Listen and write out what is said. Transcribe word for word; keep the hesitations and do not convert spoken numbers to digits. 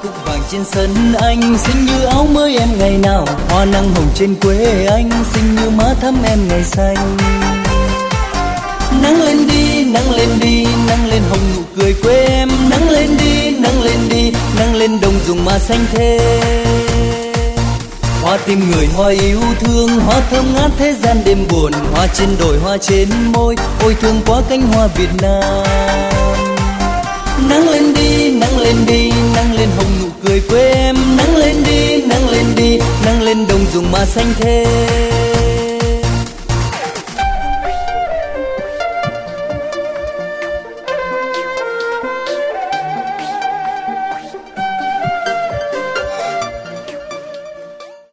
cúc vàng trên sân anh, xinh như áo mới em ngày nào. Hoa nắng hồng trên quê anh, xinh như má thắm em ngày xanh. Nắng lên đi, nắng lên đi, nắng lên hồng nụ cười quê em. Nắng lên đi, nắng lên đi, nắng lên đồng ruộng mà xanh thế. Hoa tim người, hoa yêu thương, hoa thơm ngát thế gian đêm buồn. Hoa trên đồi, hoa trên môi, ôi thương quá cánh hoa Việt Nam. Nắng lên đi, nắng lên đi, nắng lên hồng nụ cười quê em. Nắng lên đi, nắng lên đi, nắng lên đồng ruộng mà xanh thế.